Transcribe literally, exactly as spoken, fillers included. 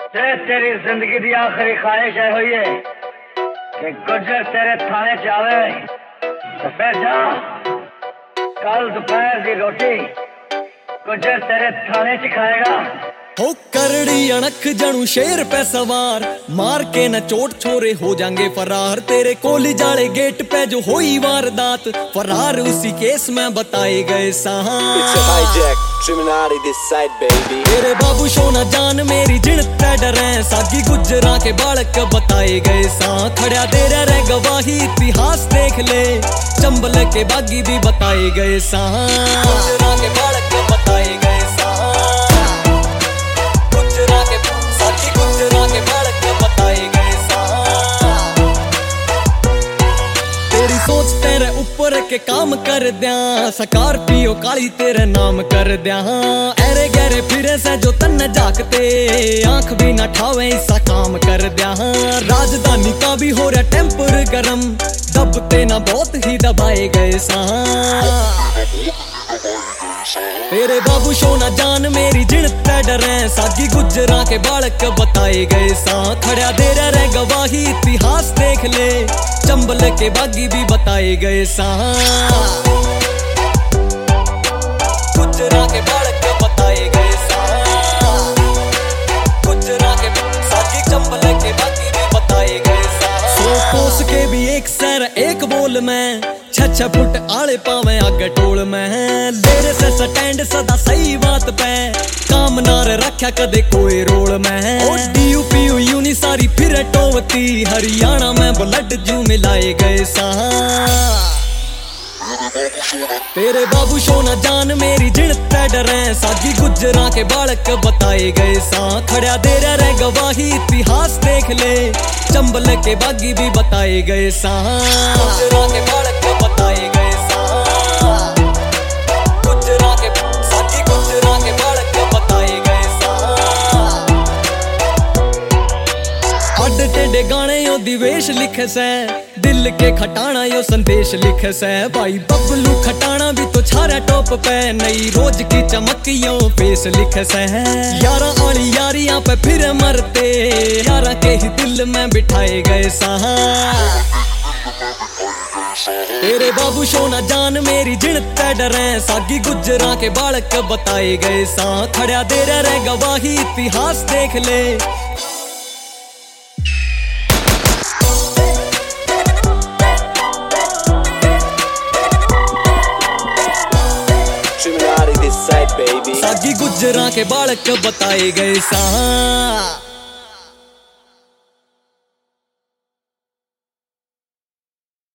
ते तेरी जिंदगी की आखिरी ख्वाहिश है हुई है कि गुजर तेरे थाने च आवे तो फिर जा कल दोपहर की रोटी गुजर तेरे थाने च खाएगा। हो करड़ी अणख जणू शेर पे सवार, मार के न चोट छोरे हो जाएंगे फरार। तेरे कोली जाले गेट पे जो होई वारदात, फरार उसी केस में बताए गए तेरे बाबू सोना जान मेरी जिण डर है, सागी गुजरा के बालक बताए गए सा। खड़ा दे रहे गवाही इतिहास देख ले, चंबल के बागी भी बताए गए सा। गुजरा के बालक बताए गए सा, गुजरा के साथी गुजरा के बालक बताए गए सा। तेरी सोच तेरे ऊपर के काम कर दिया, स्कॉर्पियो काली तेरे नाम कर दिया। अरे गहरे फिरे से जो तन जागते, आंख भी न ठावे ऐसा काम कर दिया। राजधानी का भी हो रहा टेम्पर गरम, दबते ना बहुत ही दबाए गए सा। तेरे बाबू सोना जान मेरी जिण डर है, सागी गुजरा के बालक बताए गए सा। खड़ा दे रहे गवाही इतिहास देख ले, चंबल के बागी भी बताए गए सा। गुजरा के बालक बताए गए सा, गुजरा के सागी चंबल के बागी भी बताए गए सा। सो कोस के भी एक सर एक बोल में, छह छह फुट आले पावे आगे टोल में। लेरे से स्टैंड सदा सही बात पे, काम नार रखा कदे कोई रोल में। ओ डी यू पी यू यूनी सारी फिर टोवती, हरियाणा में ब्लड जू मिलाए गए सा। तेरे बाबू सोना जान मेरी जिण डर है, सागी गुजरा के बालक बताए गए सा। खड़ा दे रहे गवाही इतिहास देख ले, चंबल के बागी भी बताए गए सा। गुजरा के बालक बताए गए सा, गुजरा के साथी गुजरा के बालक बताए गए सा। अड टेढ़े गाने यो दिवेश लिखे से, दिल के खटाना यो संदेश लिखे से। भाई बबलू खटाना भी तो छारा टॉप पे, नई रोज की चमकियों फेस लिखे से। यारा आली यारियां पे फिर मरते, यारा के ही दिल में बिठाए गए सा। तेरे बाबू सोना जान मेरी जिण डर है, सागी गुजरा के बालक बताए गए सा। खड़ा दे रहे गवाही इतिहास देख ले। सागी गुजरा के बालक बताए गए सा।